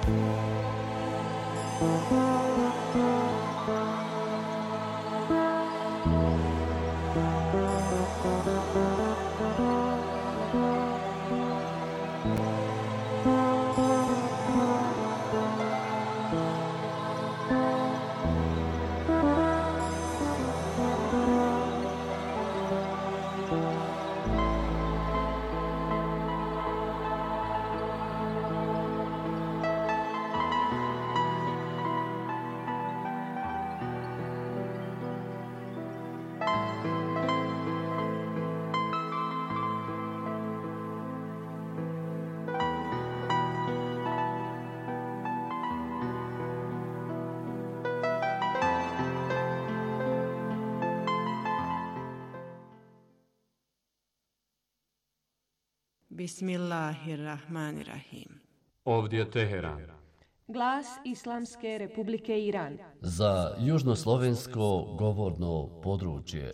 Bismillahirrahmanirrahim. Ovdje je Teheran. Glas Islamske Republike Iran. Za južnoslovensko govorno područje.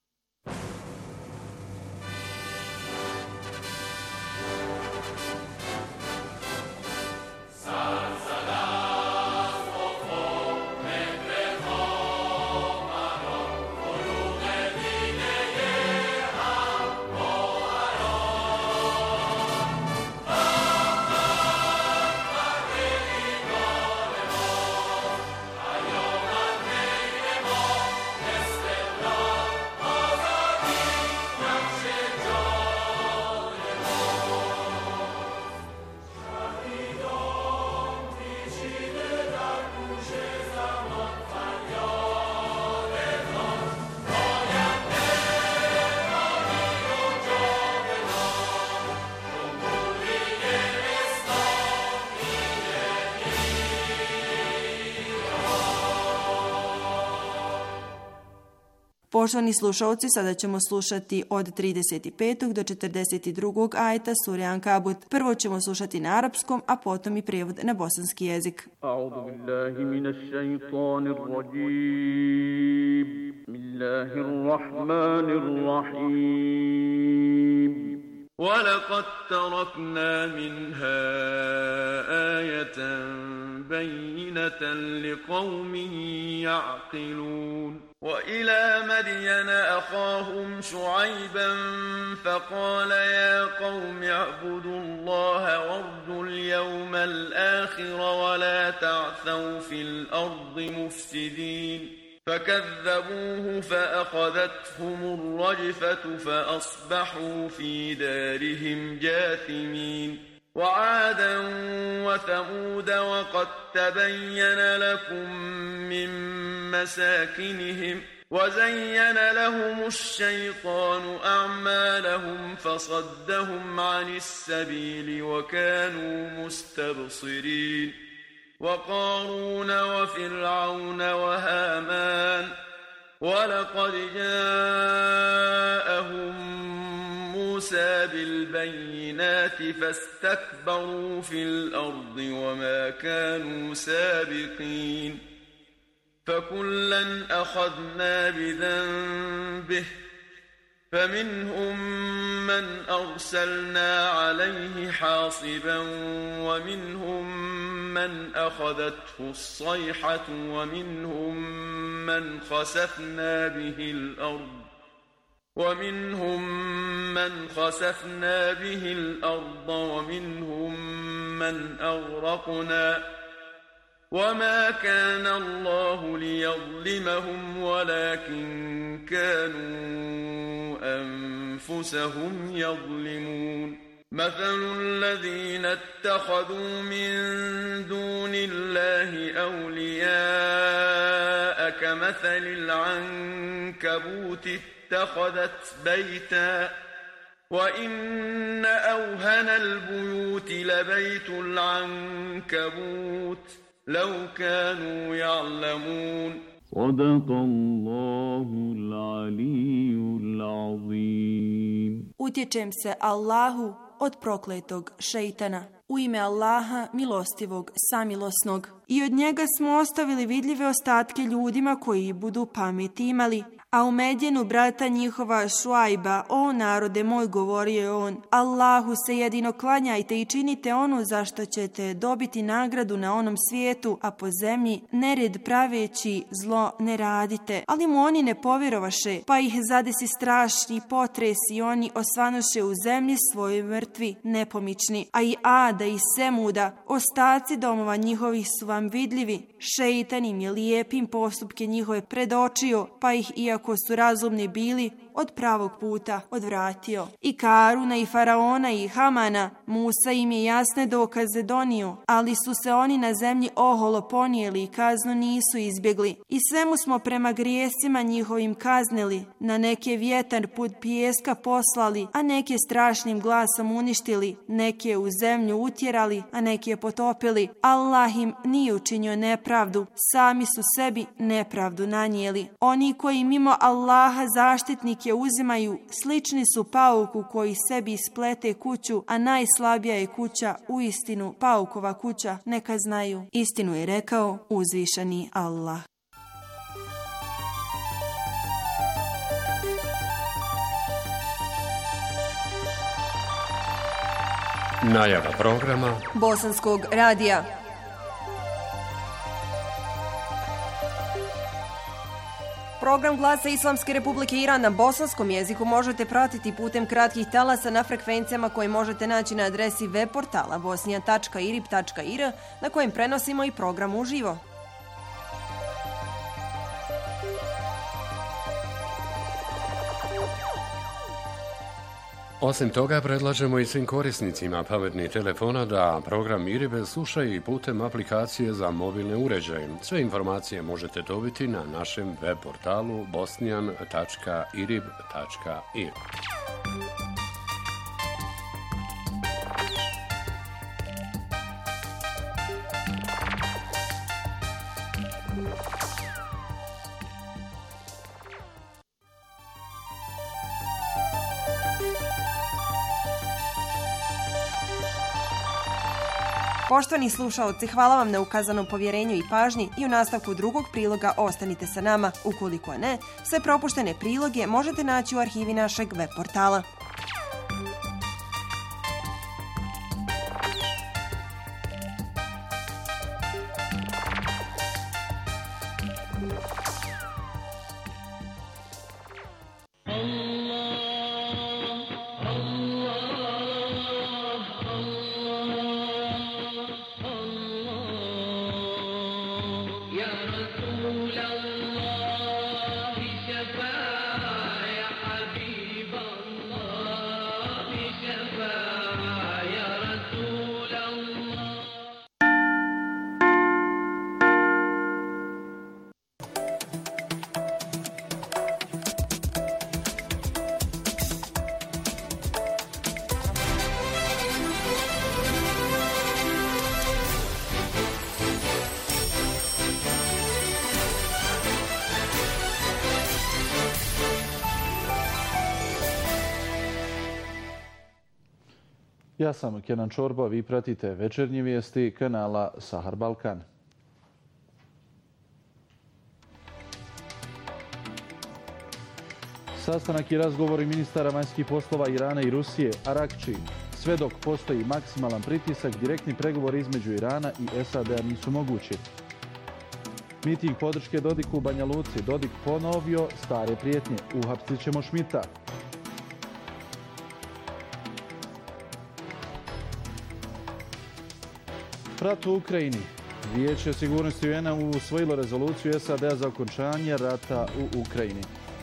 Poštovani slušalci, sada ćemo slušati od 35. do 42. ajeta sure Ankabut. Prvo ćemo slušati na arapskom, a potom i prijevod na bosanski jezik. A'udhu billahi minash shaitanir rajim. Bismillahirrahmanirrahim. وَلَقَدْ تَرَكْنَا مِنْهَا آيَةً بَيِّنَةً لِقَوْمٍ يَعْقِلُونَ وَإِلَى مَدْيَنَ أَخَاهُمْ شُعَيْبًا فَقَالَ يَا قَوْمِ اعْبُدُوا اللَّهَ وَارْجُوا الْيَوْمَ الْآخِرَ وَلَا تَعْثَوْا فِي الْأَرْضِ مُفْسِدِينَ فكذبوه فأخذتهم الرجفة فأصبحوا في دارهم جاثمين وعادا وثمود وقد تبين لكم من مساكنهم وزين لهم الشيطان أعمالهم فصدهم عن السبيل وكانوا مستبصرين وقارون وفرعون وهامان ولقد جاءهم موسى بالبينات فاستكبروا في الأرض وما كانوا سابقين فكلا أخذنا بذنبه فمنهم من أرسلنا عليه حاصبا ومنهم من أخذته الصيحة ومنهم من خسفنا به الأرض ومنهم من أغرقنا وما كان الله ليظلمهم ولكن كانوا أنفسهم يظلمون مثل الذين اتخذوا من دون الله أولياء كمثل العنكبوت اتخذت بيتا وإن أوهن البيوت لبيت العنكبوت لو كانوا يعلمون صدق الله العلي العظيم. Utječem se Allahu od prokletog šeitana. U ime Allaha, milostivog, samilosnog. I od njega smo ostavili vidljive ostatke ljudima koji budu pameti imali. A u Medjenu brata njihova Šuajba, o narode moj, govorio je on, Allahu se jedino klanjajte i činite ono za što ćete dobiti nagradu na onom svijetu, a po zemlji nered praveći zlo ne radite. Ali mu oni ne povjerovaše, pa ih zadesi strašni potres i oni osvanoše u zemlji svojoj mrtvi, nepomični. A i Ada i Semuda, ostaci domova njihovih su vam vidljivi. Šeitan im je lijepim postupke njihove predočio, pa ih, iako su razumni bili, od pravog puta odvratio. I Karuna i Faraona i Hamana, Musa im je jasne dokaze donio, ali su se oni na zemlji oholo ponijeli i kaznu nisu izbjegli. I svemu smo prema grijesima njihovim kaznili, na neke vjetar put pijeska poslali, a neke strašnim glasom uništili, neke u zemlju utjerali, a neke potopili. Allah im nije učinio nepravdu, sami su sebi nepravdu nanijeli. Oni koji mimo Allaha zaštitnike uzimaju, slični su pauku koji sebi isplete kuću, a najslabija je kuća uistinu paukova kuća, neka znaju. Istinu je rekao uzvišeni Allah. Najava programa Bosanskog radija. Program Glasa Islamske Republike Iran na bosanskom jeziku možete pratiti putem kratkih talasa na frekvencijama koje možete naći na adresi web portala bosnija.irib.ir na kojem prenosimo i program uživo. Osim toga, predlažemo i svim korisnicima pametnih telefona da program IRIB slušaju i putem aplikacije za mobilne uređaje. Sve informacije možete dobiti na našem web portalu bosnian.irib.ir. Poštovani slušaoci, hvala vam na ukazanom povjerenju i pažnji i u nastavku drugog priloga ostanite sa nama. Ukoliko ne, sve propuštene priloge možete naći u arhivi našeg web portala. Ja sam Kenan Čorba, vi pratite večernje vijesti kanala Sahar Balkan. Sastanak i razgovori ministara vanjskih poslova Irana i Rusije, Arakči. Sve dok postoji maksimalan pritisak, direktni pregovori između Irana i SAD-a nisu mogući. Miting podrške Dodiku u Banja Luci. Dodik ponovio stare prijetnje. Uhapsit ćemo Šmita. Rat u Ukrajini. Vijeće sigurnosti UN-a usvojilo rezoluciju SAD-a za okončanje rata u Ukrajini.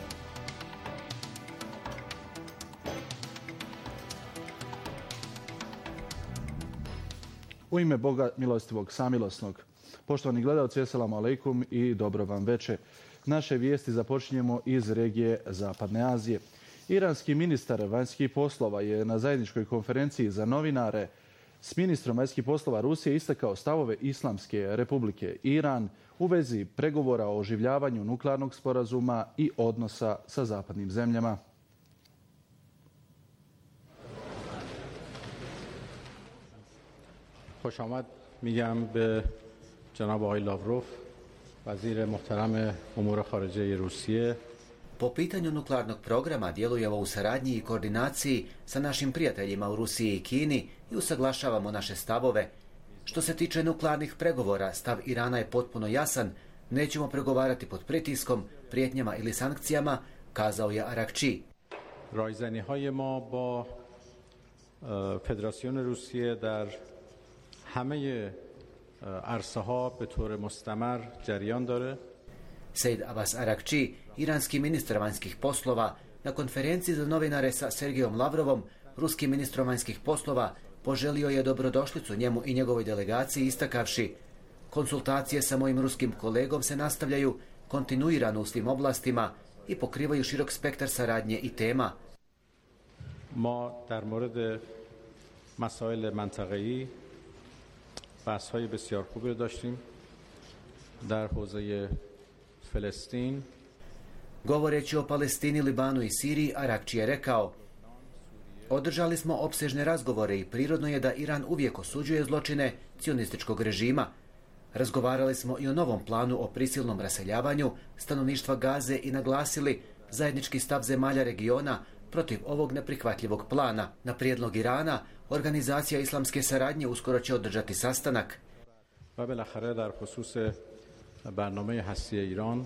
U ime Boga milostivog, samilosnog. Poštovani gledalci, assalamu alaikum i dobro vam večer. Naše vijesti započinjemo iz regije Zapadne Azije. Iranski ministar vanjskih poslova je na zajedničkoj konferenciji za novinare s ministrom vanjskih poslova Rusije istakao stavove Islamske Republike Iran u vezi pregovora o oživljavanju nuklearnog sporazuma i odnosa sa zapadnim zemljama. خوش آمد میگم به جناب آقای لاوروف وزیر محترم امور خارجه روسیه. Po pitanju nuklearnog programa djelujemo u saradnji i koordinaciji sa našim prijateljima u Rusiji i Kini i usaglašavamo naše stavove. Što se tiče nuklearnih pregovora, stav Irana je potpuno jasan, nećemo pregovarati pod pritiskom, prijetnjama ili sankcijama, kazao je Arakči. رایزنی‌های ما با فدراسیون روسیه در همه عرصه‌ها به طور مستمر جریان داره. Sejd Abbas Arakči, iranski ministar vanjskih poslova, na konferenciji za novinare sa Sergejom Lavrovom, ruskim ministrom vanjskih poslova, poželio je dobrodošlicu njemu i njegovoj delegaciji istakavši: konsultacije sa mojim ruskim kolegom se nastavljaju kontinuirano u svim oblastima i pokrivaju širok spektar saradnje i tema. ما در مورد مسائل منطقه‌ای بحث‌های بسیار خوبی داشتیم در حوزه فلسطین. Govoreći o Palestini, Libanu i Siriji, Arakči je rekao: održali smo opsežne razgovore i prirodno je da Iran uvijek osuđuje zločine cionističkog režima. Razgovarali smo i o novom planu o prisilnom raseljavanju stanovništva Gaze i naglasili zajednički stav zemalja regiona protiv ovog neprihvatljivog plana. Na prijedlog Irana, Organizacija islamske saradnje uskoro će održati sastanak. و بالاخره در خصوص برنامه هستی ایران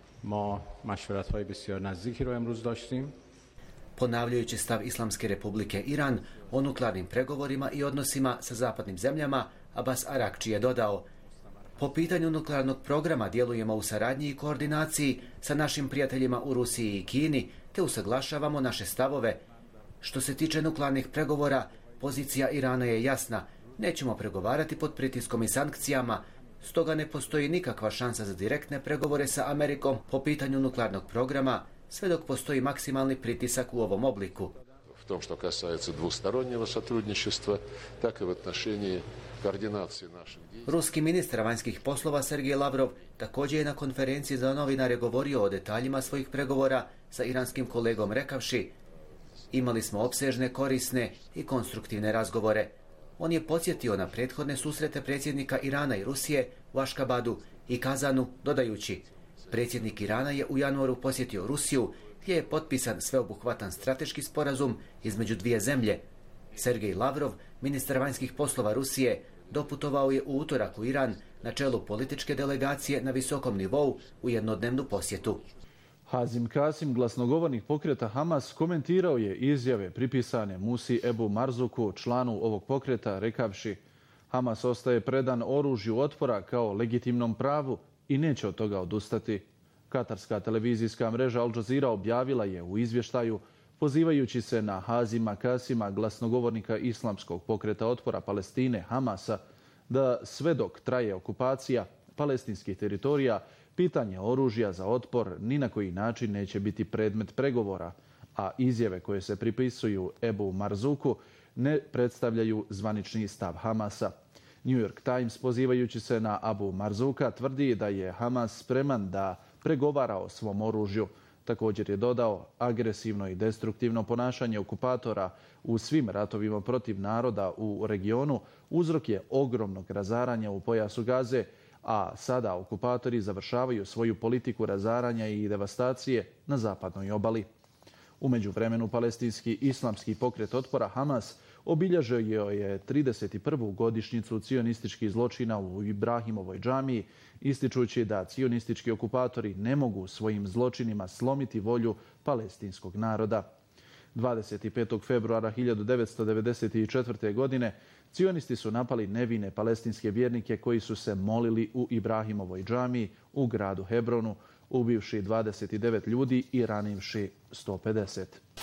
ما مشورت‌های بسیار نزدیکی رو امروز داشتیم. Ponavljajući stav Islamske republike Iran o nuklearnim pregovorima i odnosima sa zapadnim zemljama, Abbas Arakči je dodao: po pitanju nuklearnog programa djelujemo u saradnji i koordinaciji sa našim prijateljima u Rusiji i Kini, te usaglašavamo naše stavove. Što se tiče nuklearnih pregovora, pozicija Irana je jasna. Nećemo pregovarati pod pritiskom i sankcijama, stoga ne postoji nikakva šansa za direktne pregovore sa Amerikom po pitanju nuklearnog programa, sve dok postoji maksimalni pritisak u ovom obliku. В том, что касается двустороннего сотрудничества, так и в отношении координации наших действий. Ruski ministar vanjskih poslova Sergej Lavrov također je na konferenciji za novinare govorio o detaljima svojih pregovora sa iranskim kolegom rekavši: imali smo opsežne, korisne i konstruktivne razgovore. On je podsjetio na prethodne susrete predsjednika Irana i Rusije u Aškabadu i Kazanu, dodajući: predsjednik Irana je u januaru posjetio Rusiju, gdje je potpisan sveobuhvatan strateški sporazum između dvije zemlje. Sergej Lavrov, ministar vanjskih poslova Rusije, doputovao je u utorak u Iran na čelu političke delegacije na visokom nivou u jednodnevnu posjetu. Hazim Kasim, glasnogovornik pokreta Hamas, komentirao je izjave pripisane Musi Ebu Marzuku, članu ovog pokreta, rekavši: Hamas ostaje predan oružju otpora kao legitimnom pravu i neće od toga odustati. Katarska televizijska mreža Al Jazeera objavila je u izvještaju, pozivajući se na Hazima Kasima, glasnogovornika islamskog pokreta otpora Palestine, Hamasa, da sve dok traje okupacija palestinskih teritorija, pitanje oružja za otpor ni na koji način neće biti predmet pregovora, a izjave koje se pripisuju Ebu Marzuku ne predstavljaju zvanični stav Hamasa. New York Times, pozivajući se na Abu Marzuka, tvrdi da je Hamas spreman da pregovara o svom oružju. Također je dodao: agresivno i destruktivno ponašanje okupatora u svim ratovima protiv naroda u regionu uzrok je ogromnog razaranja u pojasu Gaze, a sada okupatori završavaju svoju politiku razaranja i devastacije na zapadnoj obali. U međuvremenu, palestinski islamski pokret otpora Hamas obilježio je 31. godišnjicu cionističkih zločina u Ibrahimovoj džamiji, ističući da cionistički okupatori ne mogu svojim zločinima slomiti volju palestinskog naroda. 25. februara 1994. godine cionisti su napali nevine palestinske vjernike koji su se molili u Ibrahimovoj džamiji u gradu Hebronu, ubivši 29 ljudi i ranivši 150.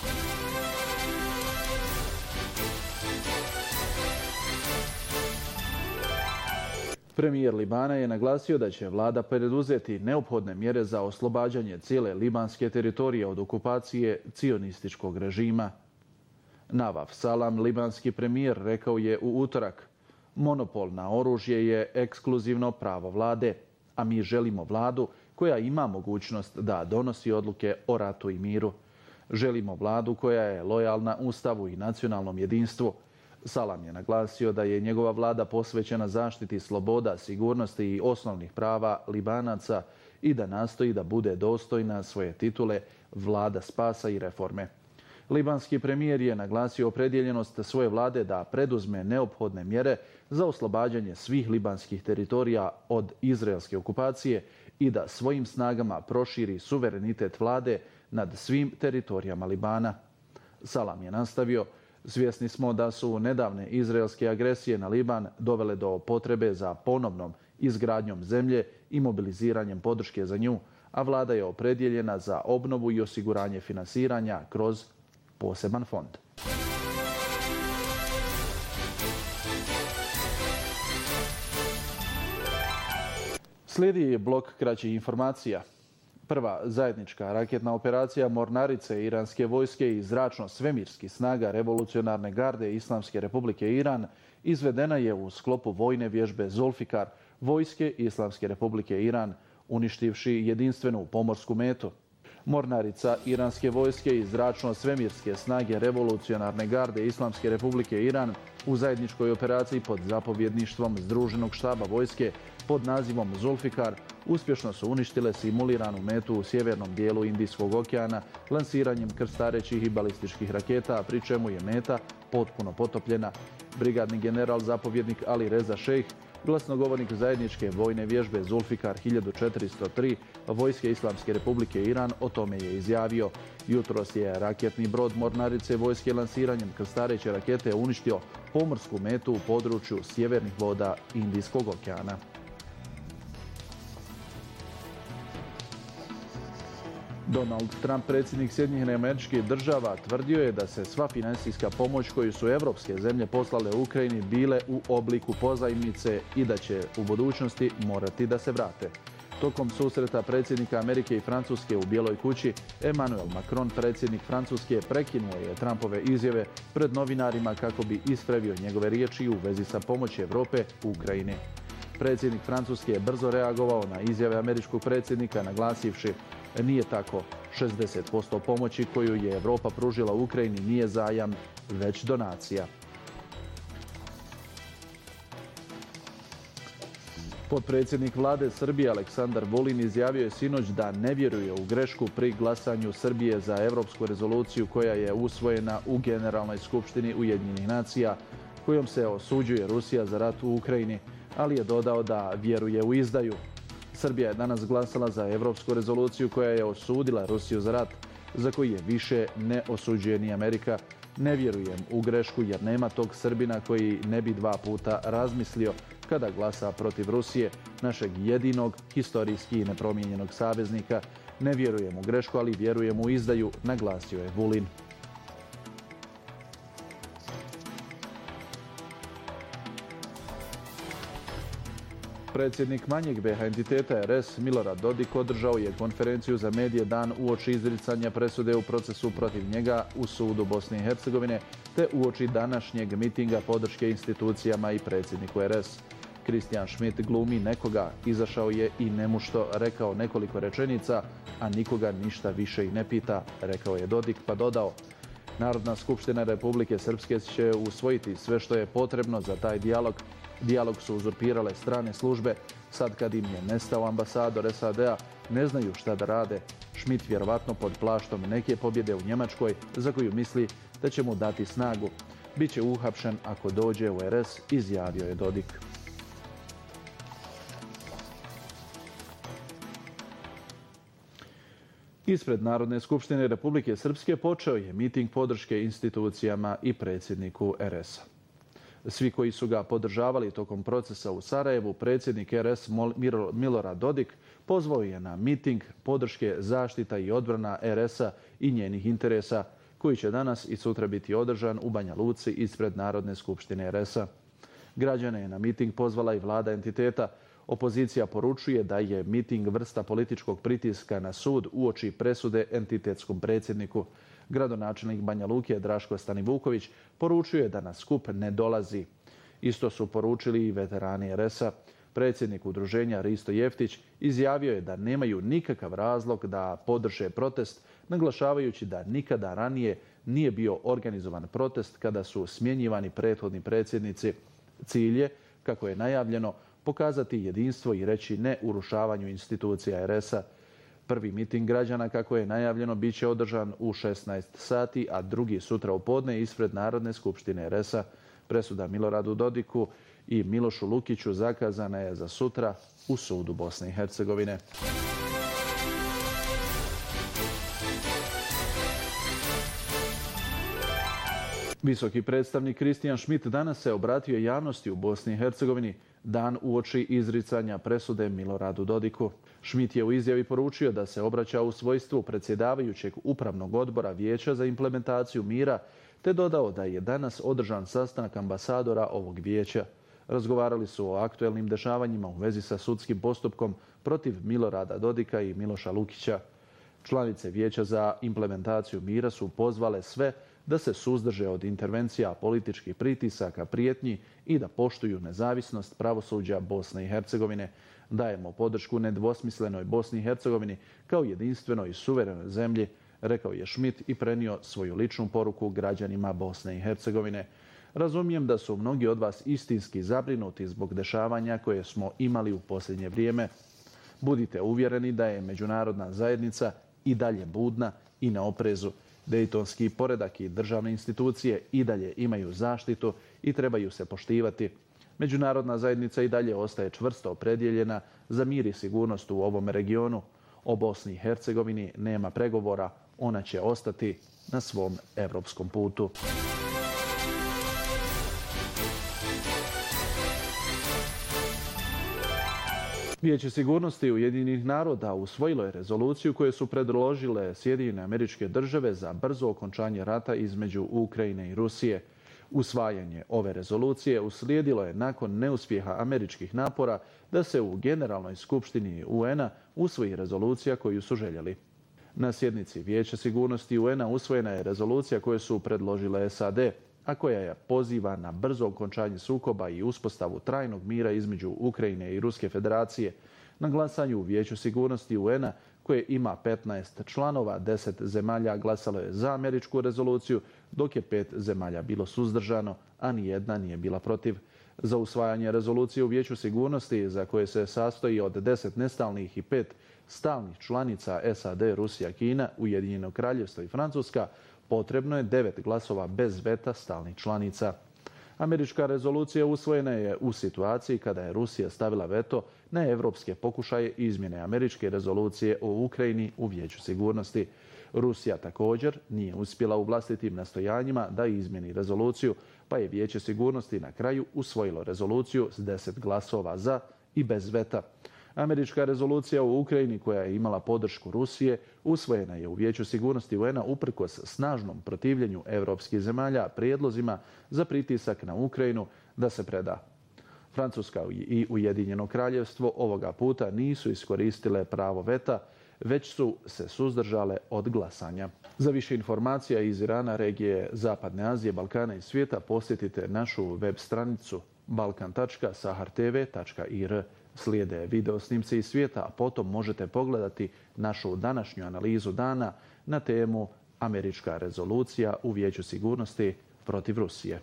Premijer Libana je naglasio da će vlada preduzeti neophodne mjere za oslobađanje cijele libanske teritorije od okupacije cionističkog režima. Navaf Salam, libanski premijer, rekao je u utorak: monopol na oružje je ekskluzivno pravo vlade, a mi želimo vladu koja ima mogućnost da donosi odluke o ratu i miru. Želimo vladu koja je lojalna Ustavu i nacionalnom jedinstvu. Salam je naglasio da je njegova vlada posvećena zaštiti sloboda, sigurnosti i osnovnih prava Libanaca i da nastoji da bude dostojna svoje titule vlada spasa i reforme. Libanski premijer je naglasio opredjeljenost svoje vlade da preduzme neophodne mjere za oslobađanje svih libanskih teritorija od izraelske okupacije i da svojim snagama proširi suverenitet vlade nad svim teritorijama Libana. Salam je nastavio: svjesni smo da su nedavne izraelske agresije na Liban dovele do potrebe za ponovnom izgradnjom zemlje i mobiliziranjem podrške za nju, a vlada je opredjeljena za obnovu i osiguranje finansiranja kroz poseban fond. Slijedi blok kraćih informacija. Prva zajednička raketna operacija mornarice iranske vojske i zračno-svemirskih snaga revolucionarne garde Islamske republike Iran izvedena je u sklopu vojne vježbe Zulfikar vojske Islamske republike Iran, uništivši jedinstvenu pomorsku metu. Mornarica iranske vojske i zračno-svemirske snage revolucionarne garde Islamske republike Iran u zajedničkoj operaciji pod zapovjedništvom Združenog štaba vojske pod nazivom Zulfikar uspješno su uništile simuliranu metu u sjevernom dijelu Indijskog okeana lansiranjem krstarećih i balističkih raketa, pri čemu je meta potpuno potopljena. Brigadni general zapovjednik Ali Reza Šejh, glasnogovornik zajedničke vojne vježbe Zulfikar 1403 vojske Islamske republike Iran, o tome je izjavio: jutros je raketni brod mornarice vojske lansiranjem krstareće rakete uništio pomorsku metu u području sjevernih voda Indijskog okeana. Donald Trump, predsjednik Sjedinjenih Američkih Država, tvrdio je da se sva financijska pomoć koju su evropske zemlje poslale u Ukrajini bile u obliku pozajmice i da će u budućnosti morati da se vrate. Tokom susreta predsjednika Amerike i Francuske u Bijeloj kući, Emmanuel Macron, predsjednik Francuske, prekinuo je Trumpove izjave pred novinarima kako bi ispravio njegove riječi u vezi sa pomoći Europe u Ukrajini. Predsjednik Francuske je brzo reagovao na izjave američkog predsjednika, naglasivši: nije tako, 60% pomoći koju je Europa pružila Ukrajini nije zajam, već donacija. Potpredsjednik vlade Srbije Aleksandar Vulin izjavio je sinoć da ne vjeruje u grešku pri glasanju Srbije za europsku rezoluciju koja je usvojena u Generalnoj skupštini Ujedinjenih nacija, kojom se osuđuje Rusija za rat u Ukrajini, ali je dodao da vjeruje u izdaju. Srbija je danas glasala za europsku rezoluciju koja je osudila Rusiju za rat, za koji je više ne osuđuje ni Amerika. Ne vjerujem u grešku jer nema tog Srbina koji ne bi dva puta razmislio kada glasa protiv Rusije, našeg jedinog, historijski i nepromijenjenog saveznika. Ne vjerujem u grešku, ali vjerujem u izdaju, naglasio je Vulin. Predsjednik manjeg BiH entiteta RS Milorad Dodik održao je konferenciju za medije dan uoči izricanja presude u procesu protiv njega u sudu Bosne i Hercegovine te uoči današnjeg mitinga podrške institucijama i predsjedniku RS. Kristijan Schmidt glumi nekoga, izašao je i nemušto rekao nekoliko rečenica, a nikoga ništa više i ne pita, rekao je Dodik, pa dodao: Narodna skupština Republike Srpske će usvojiti sve što je potrebno za taj dijalog. Dijalog su uzurpirale strane službe. Sad kad im je nestao ambasador SAD-a, ne znaju šta da rade. Schmidt vjerovatno pod plaštom neke pobjede u Njemačkoj, za koju misli da će mu dati snagu. Biće uhapšen ako dođe u RS, izjavio je Dodik. Ispred Narodne skupštine Republike Srpske počeo je miting podrške institucijama i predsjedniku RS-a. Svi koji su ga podržavali tokom procesa u Sarajevu, predsjednik RS Milorad Dodik pozvao je na miting podrške zaštita i odbrana RS-a i njenih interesa, koji će danas i sutra biti održan u Banja Luci ispred Narodne skupštine RS-a. Građane je na miting pozvala i vlada entiteta. Opozicija poručuje da je miting vrsta političkog pritiska na sud uoči presude entitetskom predsjedniku. Gradonačelnik Banja Luke Draško Stanivuković poručuje da na skup ne dolazi. Isto su poručili i veterani RS-a. Predsjednik udruženja Risto Jeftić izjavio je da nemaju nikakav razlog da podrže protest, naglašavajući da nikada ranije nije bio organizovan protest kada su smjenjivani prethodni predsjednici. Cilj je, kako je najavljeno, pokazati jedinstvo i reći ne urušavanju institucija RS-a. Prvi miting građana, kako je najavljeno, bit će održan u 16 sati, a drugi sutra u podne ispred Narodne skupštine RS-a. Presuda Miloradu Dodiku i Milošu Lukiću zakazana je za sutra u sudu Bosne i Hercegovine. Visoki predstavnik Kristijan Schmidt danas se obratio javnosti u Bosni i Hercegovini dan uoči izricanja presude Miloradu Dodiku. Schmidt je u izjavi poručio da se obraća u svojstvu predsjedavajućeg upravnog odbora Vijeća za implementaciju mira, te dodao da je danas održan sastanak ambasadora ovog vijeća. Razgovarali su o aktuelnim dešavanjima u vezi sa sudskim postupkom protiv Milorada Dodika i Miloša Lukića. Članice Vijeća za implementaciju mira su pozvale sve da se suzdrže od intervencija, političkih pritisaka, prijetnji i da poštuju nezavisnost pravosuđa Bosne i Hercegovine. Dajemo podršku nedvosmislenoj Bosni i Hercegovini kao jedinstvenoj i suverenoj zemlji, rekao je Schmidt i prenio svoju ličnu poruku građanima Bosne i Hercegovine. Razumijem da su mnogi od vas istinski zabrinuti zbog dešavanja koje smo imali u posljednje vrijeme. Budite uvjereni da je međunarodna zajednica i dalje budna i na oprezu. Dejtonski poredak i državne institucije i dalje imaju zaštitu i trebaju se poštivati. Međunarodna zajednica i dalje ostaje čvrsto opredjeljena za mir i sigurnost u ovom regionu. O Bosni i Hercegovini nema pregovora, ona će ostati na svom evropskom putu. Vijeće sigurnosti Ujedinjenih naroda usvojilo je rezoluciju koju su predložile Sjedinjene Američke Države za brzo okončanje rata između Ukrajine i Rusije. Usvajanje ove rezolucije uslijedilo je nakon neuspjeha američkih napora da se u Generalnoj skupštini UN-a usvoji rezolucija koju su željeli. Na sjednici Vijeća sigurnosti UN-a usvojena je rezolucija koju su predložile SAD, a koja je poziva na brzo okončanje sukoba i uspostavu trajnog mira između Ukrajine i Ruske federacije. Na glasanju u Vijeću sigurnosti UN-a, koje ima 15 članova, 10 zemalja glasalo je za američku rezoluciju, dok je 5 zemalja bilo suzdržano, a nijedna nije bila protiv. Za usvajanje rezolucije u Vijeću sigurnosti, za koje se sastoji od 10 nestalnih i 5 stalnih članica SAD, Rusija, Kina, Ujedinjeno Kraljevstvo i Francuska, potrebno je 9 glasova bez veta stalnih članica. Američka rezolucija usvojena je u situaciji kada je Rusija stavila veto na evropske pokušaje izmjene američke rezolucije o Ukrajini u Vijeću sigurnosti. Rusija također nije uspjela u vlastitim nastojanjima da izmjeni rezoluciju, pa je Vijeće sigurnosti na kraju usvojilo rezoluciju s 10 glasova za i bez veta. Američka rezolucija u Ukrajini, koja je imala podršku Rusije, usvojena je u Vijeću sigurnosti UN-a uprkos snažnom protivljenju evropskih zemalja prijedlozima za pritisak na Ukrajinu da se preda. Francuska i Ujedinjeno Kraljevstvo ovoga puta nisu iskoristile pravo veta, već su se suzdržale od glasanja. Za više informacija iz Irana, regije Zapadne Azije, Balkana i svijeta posjetite našu web stranicu balkan.sahartv.ir. Slijede video snimci iz svijeta, a potom možete pogledati našu današnju analizu dana na temu Američka rezolucija u Vijeću sigurnosti protiv Rusije.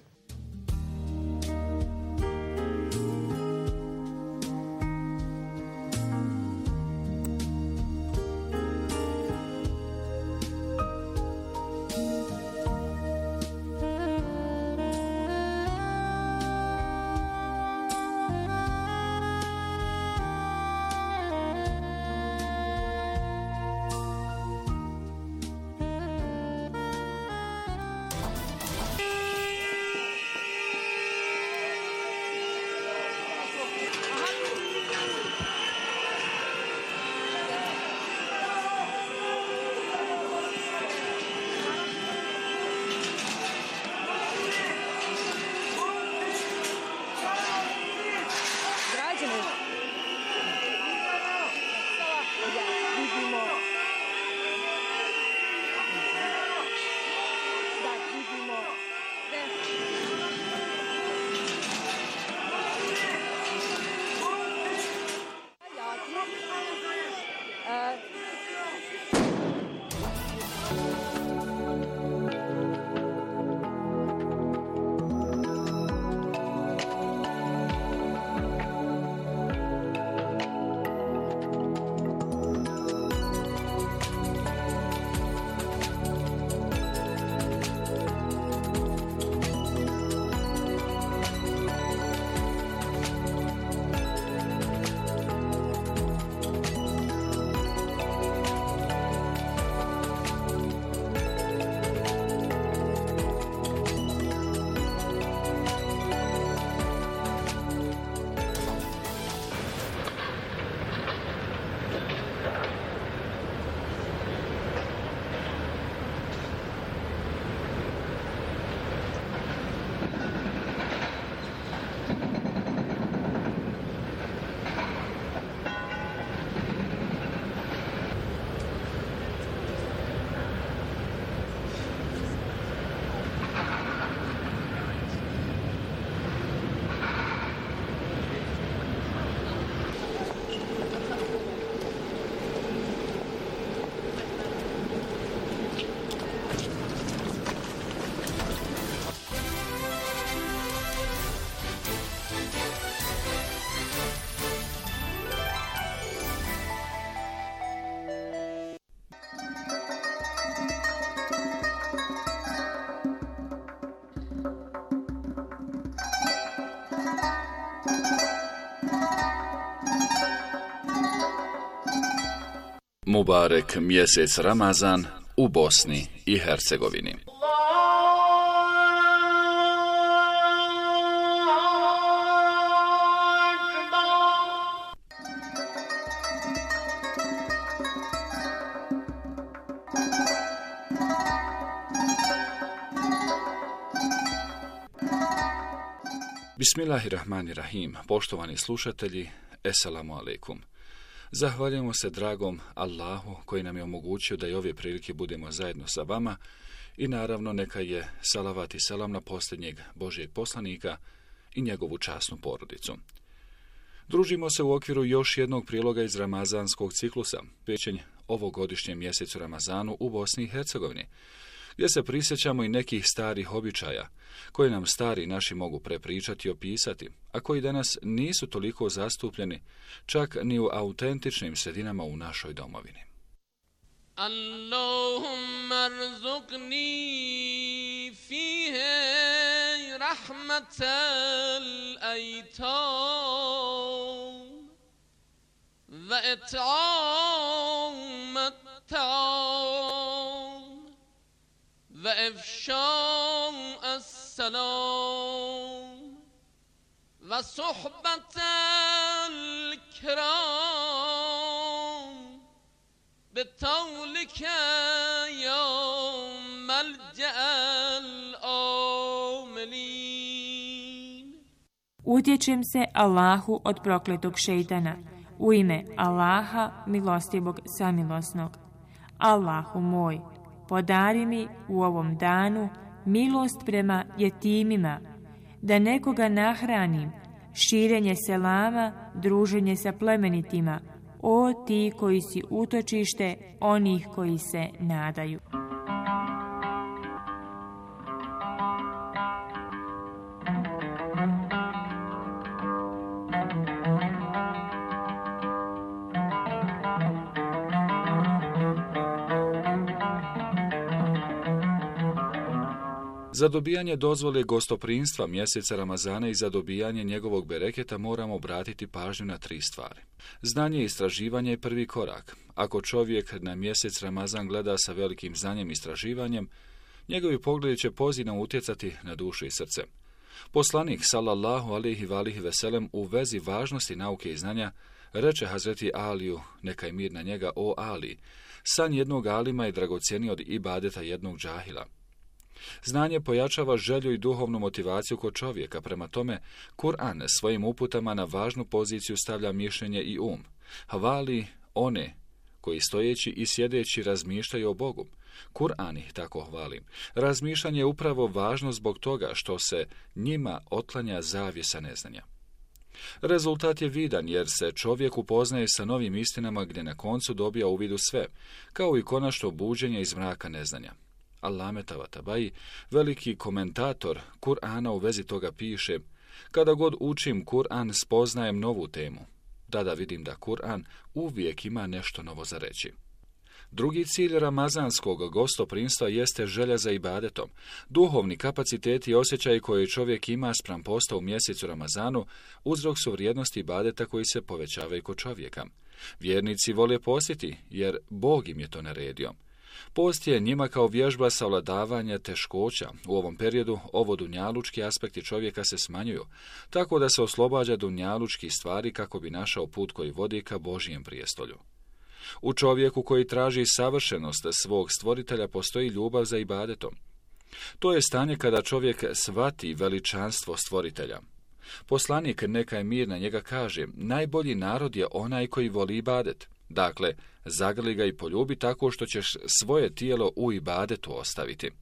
Mubarek mjesec Ramazan u Bosni i Hercegovini. Bismillahirrahmanirrahim. Poštovani slušatelji, eselamu alaikum. Zahvaljujemo se dragom Allahu koji nam je omogućio da i ove prilike budemo zajedno sa vama i naravno neka je salavat i selam na posljednjeg Božjeg poslanika i njegovu časnu porodicu. Družimo se u okviru još jednog priloga iz ramazanskog ciklusa, posvećen ovogodišnjem mjesecu Ramazanu u Bosni i Hercegovini, gdje se prisjećamo i nekih starih običaja koje nam stari naši mogu prepričati i opisati, a koji danas nisu toliko zastupljeni čak ni u autentičnim sredinama u našoj domovini. Allahumma rzuqni fihe rahmatal aitam wa it'amat ta'am wa ifshan as-salam wa suhbatal kiram بطولك يا ملجأ الآملين. Utječem se Allahu od prokletog šejtana, u ime Allaha milostivog samilosnog. Allahu moj, podari mi u ovom danu milost prema jetimima, da nekoga nahranim, širenje selama, druženje sa plemenitima, o ti koji si utočište onih koji se nadaju. Za dobijanje dozvole gostoprinstva mjeseca Ramazana i za dobijanje njegovog bereketa moramo obratiti pažnju na 3 stvari. Znanje i istraživanje je prvi korak. Ako čovjek na mjesec Ramazan gleda sa velikim znanjem i istraživanjem, njegovi pogledi će pozitivno utjecati na dušu i srce. Poslanik sallallahu alejhi ve sellem u vezi važnosti nauke i znanja reče Hazreti Aliju, neka je mir na njega, o Ali, san jednog alima je dragocjeniji od ibadeta jednog džahila. Znanje pojačava želju i duhovnu motivaciju kod čovjeka, prema tome Kur'an svojim uputama na važnu poziciju stavlja mišljenje i hvali one koji stojeći i sjedeći razmišljaju o Bogu. Kur'an ih tako hvali. Razmišljanje je upravo važno zbog toga što se njima otlanja zavjesa neznanja. Rezultat je vidan jer se čovjek upoznaje sa novim istinama gdje na koncu dobija uvid u sve, kao i konačno buđenje iz mraka neznanja. Allame Tabatabai, veliki komentator Kur'ana u vezi toga piše: kada god učim Kur'an spoznajem novu temu. Tada vidim da Kur'an uvijek ima nešto novo za reći. Drugi cilj ramazanskog gostoprinstva jeste želja za ibadetom. Duhovni kapaciteti i osjećaji koje čovjek ima spram posta u mjesecu Ramazanu uzrok su vrijednosti ibadeta koji se povećavaju kod čovjeka. Vjernici vole postiti jer Bog im je to naredio. Post je njima kao vježba savladavanja teškoća. U ovom periodu ovo dunjalučki aspekti čovjeka se smanjuju, tako da se oslobađa dunjalučkih stvari kako bi našao put koji vodi ka Božijem prijestolju. U čovjeku koji traži savršenost svog stvoritelja postoji ljubav za ibadetom. To je stanje kada čovjek shvati veličanstvo stvoritelja. Poslanik, neka je mir na njega, kaže: najbolji narod je onaj koji voli ibadet. Dakle, zagrli ga i poljubi tako što ćeš svoje tijelo u ibadetu ostaviti.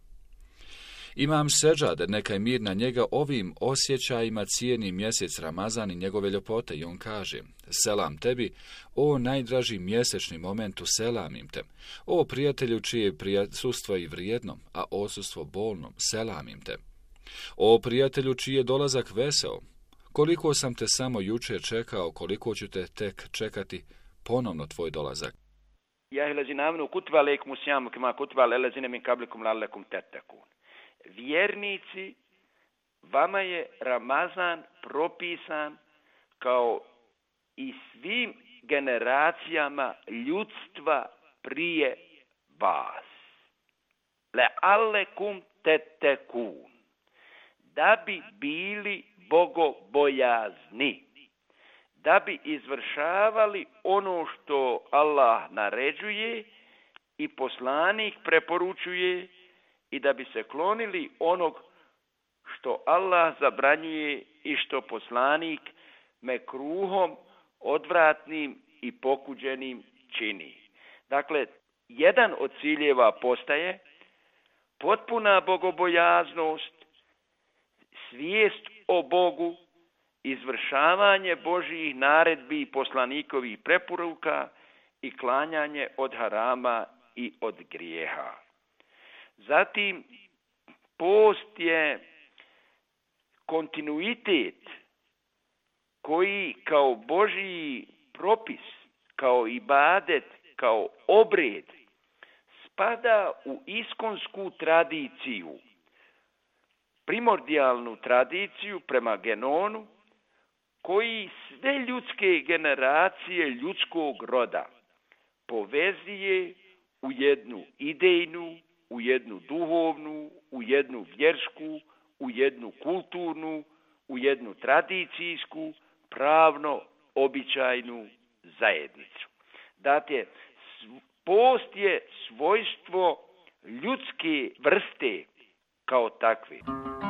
Imam Seđad, neka je mir na njega, ovim osjećajima cijeni mjesec Ramazan i njegove ljepote i on kaže: selam tebi, o najdraži mjesečni momentu, selamim te. O prijatelju čije je prisustvo i vrijedno, a odsustvo bolno, selamim te. O prijatelju čiji je dolazak veseo, koliko sam te samo jučer čekao, koliko ću te tek čekati ponovno tvoj dolazak. Vjernici, vama je Ramazan propisan kao i svim generacijama ljudstva prije vas. Le'allekum tetekun. Da bi bili bogobojazni. Da bi izvršavali ono što Allah naređuje i poslanik preporučuje i da bi se klonili onog što Allah zabranjuje i što poslanik mekruhom, odvratnim i pokuđenim čini. Dakle, jedan od ciljeva postaje potpuna bogobojaznost, svijest o Bogu, izvršavanje Božjih naredbi i poslanikovih preporuka i klanjanje od harama i od grijeha. Zatim, post je kontinuitet koji kao Božji propis, kao ibadet, kao obred spada u iskonsku tradiciju, primordijalnu tradiciju prema Genonu, koji sve ljudske generacije ljudskog roda povezuje u jednu idejnu, u jednu duhovnu, u jednu vjersku, u jednu kulturnu, u jednu tradicijsku, pravno običajnu zajednicu. Dakle, post je svojstvo ljudske vrste kao takve.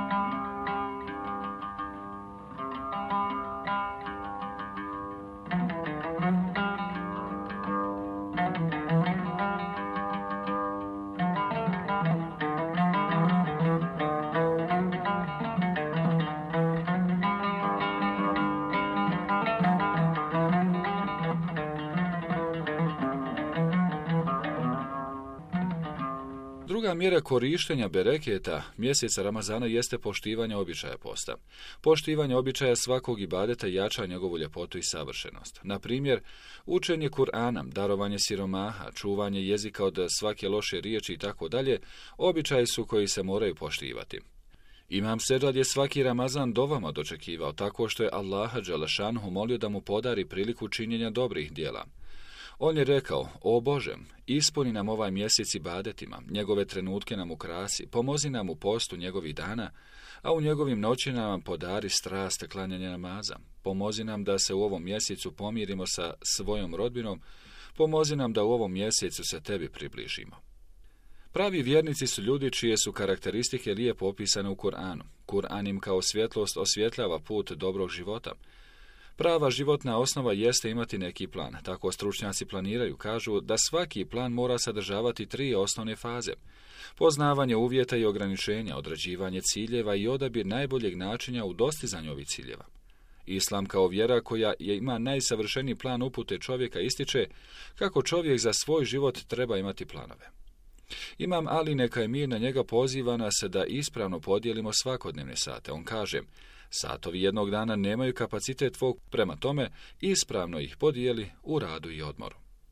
Druga mjera korištenja bereketa mjeseca Ramazana jeste poštivanje običaja posta. Poštivanje običaja svakog ibadeta jača njegovu ljepotu i savršenost. Na primjer, učenje Kur'ana, darovanje siromaha, čuvanje jezika od svake loše riječi i tako dalje, običaji su koji se moraju poštivati. Imam Seđad je svaki Ramazan dovama dočekivao tako što je Allaha dželešanhu molio da mu podari priliku činjenja dobrih djela. On je rekao, o Bože, ispuni nam ovaj mjesec ibadetima, njegove trenutke nam ukrasi, pomozi nam u postu njegovih dana, a u njegovim noćima nam podari strast klanjanja namaza. Pomozi nam da se u ovom mjesecu pomirimo sa svojom rodbinom, pomozi nam da u ovom mjesecu se tebi približimo. Pravi vjernici su ljudi čije su karakteristike lijepo opisane u Kur'anu. Kur'an im kao svjetlost osvjetljava put dobrog života. Prava životna osnova jeste imati neki plan. Tako stručnjaci planiraju, kažu da svaki plan mora sadržavati 3 osnovne faze. Poznavanje uvjeta i ograničenja, određivanje ciljeva i odabir najboljeg načina u dostizanju ovih ciljeva. Islam kao vjera koja ima najsavršeniji plan upute čovjeka ističe kako čovjek za svoj život treba imati planove. Imam Ali, neka je mir na njega, poziva nas da ispravno podijelimo svakodnevne sate. On kaže, satovi jednog dana nemaju kapacitet tvog, prema tome ispravno ih podijeli u radu i odmoru.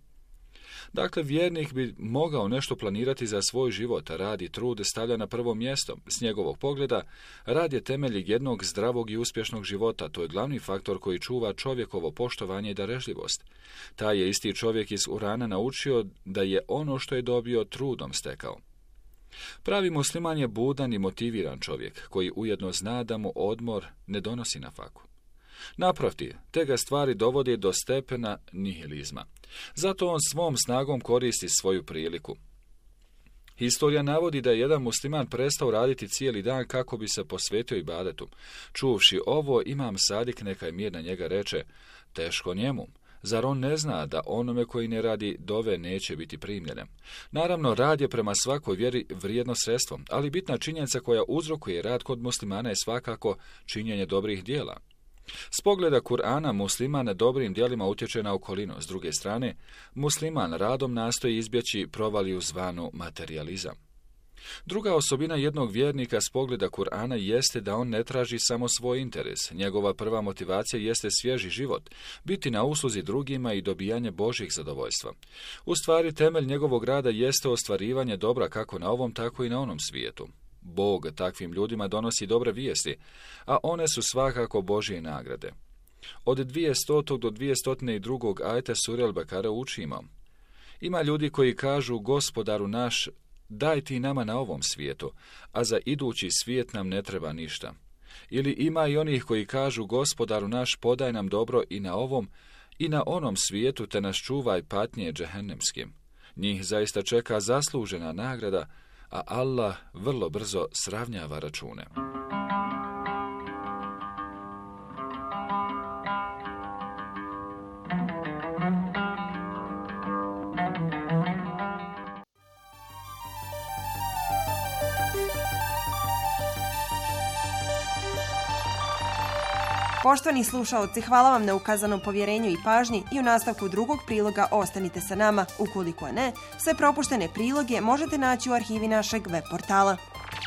Dakle, vjernik bi mogao nešto planirati za svoj život, rad i trud stavlja na prvo mjesto. S njegovog pogleda, rad je temelj jednog zdravog i uspješnog života, to je glavni faktor koji čuva čovjekovo poštovanje i darežljivost. Taj je isti čovjek iz Urana naučio da je ono što je dobio trudom stekao. Pravi musliman je budan i motiviran čovjek, koji ujedno zna da mu odmor ne donosi na faku. Naprotiv, te ga stvari dovode do stepena nihilizma. Zato on svom snagom koristi svoju priliku. Historija navodi da je jedan musliman prestao raditi cijeli dan kako bi se posvetio ibadetu. Čuvši ovo, Imam Sadik, neka je mir na njega, reče, teško njemu. Zar on ne zna da onome koji ne radi dove neće biti primljene? Naravno, rad je prema svakoj vjeri vrijedno sredstvo, ali bitna činjenica koja uzrokuje rad kod muslimana je svakako činjenje dobrih djela. S pogleda Kur'ana, musliman dobrim djelima utječe na okolinu. S druge strane, musliman radom nastoji izbjeći provaliju zvanu materijalizam. Druga osobina jednog vjernika s pogleda Kur'ana jeste da on ne traži samo svoj interes. Njegova prva motivacija jeste svježi život, biti na usluzi drugima i dobijanje Božjih zadovoljstva. U stvari, temelj njegovog rada jeste ostvarivanje dobra kako na ovom, tako i na onom svijetu. Bog takvim ljudima donosi dobre vijesti, a one su svakako Božje nagrade. Od 200. do 202. ajeta sure Al-Bekare učimo: Ima ljudi koji kažu, Gospodaru naš, daj ti nama na ovom svijetu, a za idući svijet nam ne treba ništa. Ili ima i onih koji kažu, Gospodaru naš, podaj nam dobro i na ovom i na onom svijetu, te nas čuvaj patnje džehennemskim. Njih zaista čeka zaslužena nagrada, a Allah vrlo brzo sravnjava račune. Poštovani slušaoci, hvala vam na ukazanom povjerenju i pažnji i u nastavku drugog priloga ostanite sa nama. Ukoliko ne, sve propuštene priloge možete naći u arhivi našeg web portala.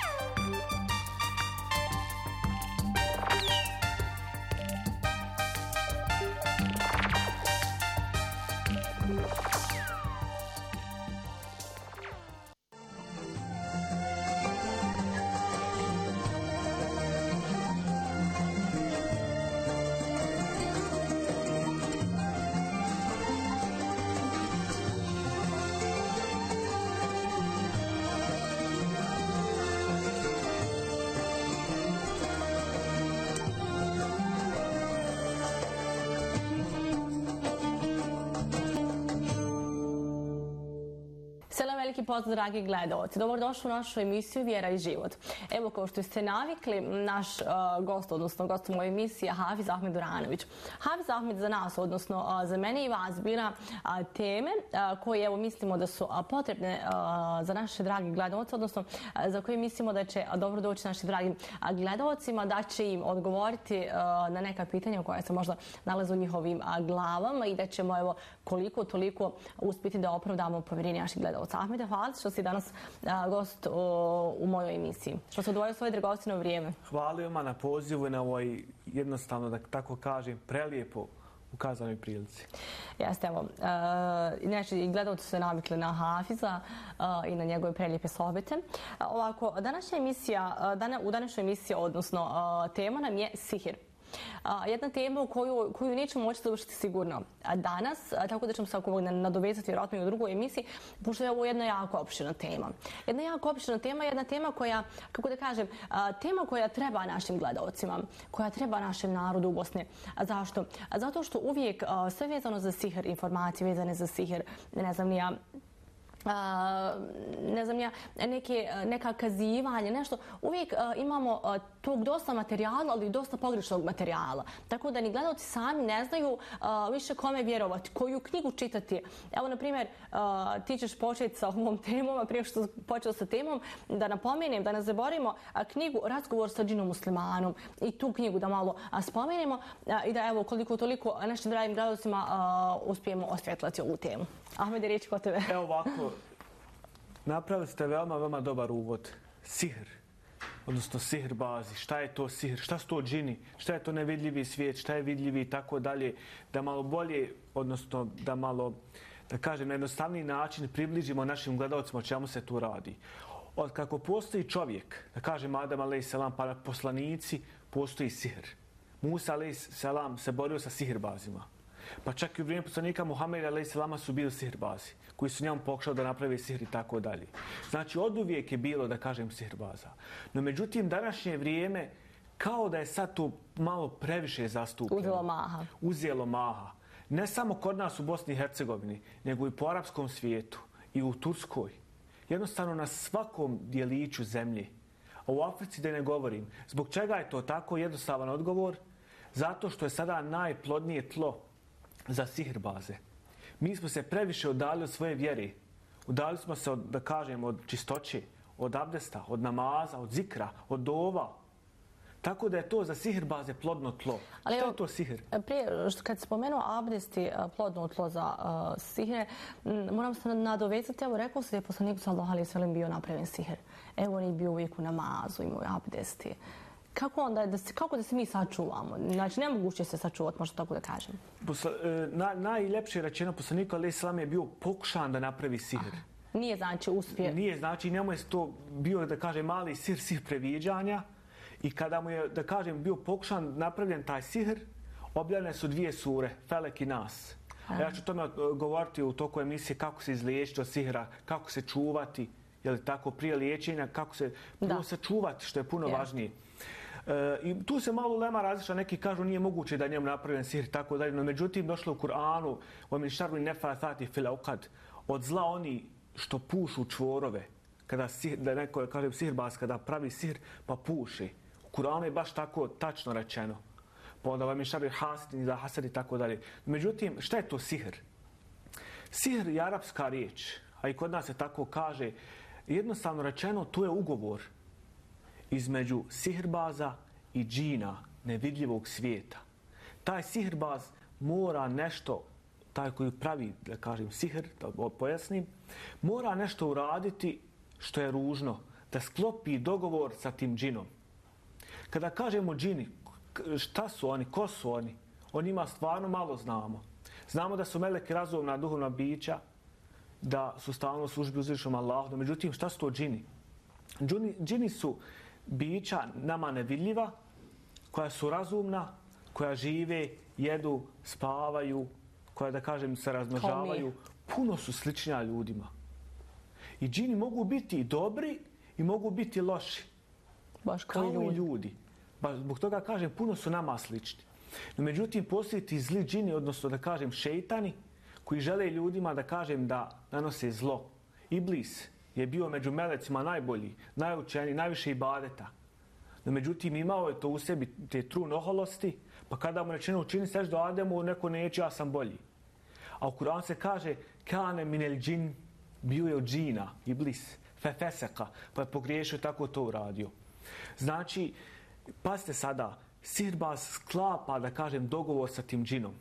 Veliki pozdrav, dragi gledalci. Dobrodošli u našu emisiju Vjera i život. Evo, kao što ste navikli, naš gost, odnosno gost moje emisije, Hafiz Ahmed Duranović. Hafiz Ahmed za nas, odnosno za mene i vas, bira teme koje, evo, mislimo da su potrebne za naše dragi gledalci, odnosno za koje mislimo da će dobro doći našim dragim gledalcima, da će im odgovoriti na neka pitanja koja se možda nalaze u njihovim glavama i da ćemo, evo, koliko toliko uspjeti da opravdamo povjerenje naših gledalca. Ahmede, hvala što si danas gost u mojoj emisiji. Što se odvojio svoje dragocjeno vrijeme. Hvala vam na pozivu i na ovoj, jednostavno da tako kažem, prelijepo ukazanoj prilici. Jeste, evo. Inače, i gledalci su se navikli na Hafiza i na njegove prelijepe sohbete. Ovako, u današnjoj emisiji, odnosno tema nam je sihir. Jedna tema koju nećemo moći završiti sigurno danas, tako da ćemo se nadovezati vjerojatno i u drugoj emisiji, pošto je ovo jedna jako opširna tema. Jedna jako opširna tema, jedna tema koja, kako da kažem, tema koja treba našim gledalcima, koja treba našem narodu u Bosni. Zašto? Zato što uvijek sve vezano za sihir, informacije vezane za sihir, ne znam neka kazivanje, nešto. Uvijek imamo tog dosta materijala, ali i dosta pogrešnog materijala. Tako da ni gledalci sami ne znaju više kome vjerovati, koju knjigu čitati. Evo, na primjer, ti ćeš početi sa ovom temom, a prije što počeo sa temom, da napomenem, da ne zaboravimo knjigu Razgovor sa džinom muslimanom i tu knjigu da malo spomenemo i da, evo, koliko toliko našim dragim gledalcima uspijemo osvjetlati ovu temu. Ahmede, riječ kod tebe. Evo ovako, napravili ste veoma dobar uvod. Sihr, odnosno sihr bazi. Šta je to sihr? Šta su to džini? Šta je to nevidljivi svijet? Šta je vidljivi i tako dalje? Da malo bolje, odnosno da malo, da kažem, na jednostavniji način približimo našim gledalcima o čemu se tu radi. Od kako postoji čovjek, da kažem Adam a.s. pa poslanici, postoji sihr. Musa a.s. se borio sa sihrbazima. Pa čak i u vrijeme poslanika Muhameda a.s. su bili sihirbazi, koji su njemu pokušali da naprave sihr i tako dalje. Znači, oduvijek je bilo, da kažem, sihirbaza. No, međutim, današnje vrijeme, kao da je sad tu malo previše zastupljeno. Uzelo maha. Ne samo kod nas u Bosni i Hercegovini, nego i po arapskom svijetu i u Turskoj. Jednostavno na svakom dijeliću zemlje. A u Africi da ne govorim. Zbog čega je to tako? Jednostavan odgovor. Zato što je sada najplodnije tlo za sihirbaze. Mi smo se previše udali od svoje vjere. Udali smo se, da kažem, od čistoće, od abdesta, od namaza, od zikra, od dova. Tako da je to za sihirbaze plodno tlo. Šta je to sihir? Prije, kad spomenuo abdest i plodno tlo za sihir, moram se nadovezati. Evo, rekao se da je poslanik sallallahu alejhi ve sellem bio napravljen sihir. Evo, on je bio uvijek u namazu, imao abdesti. Kako da se mi sačuvamo? Znači, nemoguće se sačuvati, možda tako da kažem. Najljepše rečeno, poslanik a.s. je bio pokušan da napravi sihr. Nije znači uspije. Nije znači, njemu je to bio, da kažem, mali sihr previđanja. I kada mu je, da kažem, bio pokušan napravljen taj sihr, Objavljene su 2 sure, Felek i Nas. A ja ću tome govoriti u toku emisije kako se izliječiti od sihra, kako se čuvati, je li tako, prije liječenja, kako se prvo sačuvati, što je puno važnije. I tu se malo ulema različita, neki kažu nije moguće da je njemu napravljen sihr i tako dalje, no međutim došlo u Kur'anu وَمِنْ شَرِّ النَّفَّاثَاتِ فِي الْعُقَدِ, od zla oni što pušu čvorove, kada da neko kaže sihirbaz kada pravi sihr pa puši. U Kur'anu je baš tako tačno rečeno. Pa onda وَمِنْ شَرِّ حَاسِدٍ إِذَا حَسَدَ i tako dalje. Međutim, šta je to sihr? Sihr je arapska riječ, a i kod nas se tako kaže. Jednostavno rečeno, to je ugovor između sihirbaza i džina, nevidljivog svijeta. Taj sihirbaz mora nešto, taj koji pravi, da kažem, sihr, da pojasnim, mora nešto uraditi što je ružno, da sklopi dogovor sa tim džinom. Kada kažemo džini, šta su oni, ko su oni? O njima stvarno malo znamo. Znamo da su meleki razumna duhovna bića, da su stalno u službi uzvišenom Allahu. Međutim, šta su to džini? Džini su bića nama nevidljiva, koja su razumna, koja žive, jedu, spavaju, koja, da kažem, se razmnožavaju. Puno su sličnija ljudima. I džini mogu biti dobri i mogu biti loši. Baš kao i ljudi. Zbog toga kažem, puno su nama slični. No, međutim, postoji ti zli džini, odnosno da kažem šejtani, koji žele ljudima da kažem da nanose zlo. Iblis je bio među melecima najbolji, najučeniji, najviše ibadeta. No, međutim, imao je to u sebi, te trun oholosti, pa kada mu rečeno učini seždu Ademu, neko neće, ja sam bolji. A u Kur'anu se kaže kane minel džin, bio je od džina, Iblis, fefeseka, pa je pogriješio, tako to uradio. Znači, pazite sada, sihirbaz sklapa, da kažem, dogovor sa tim džinom.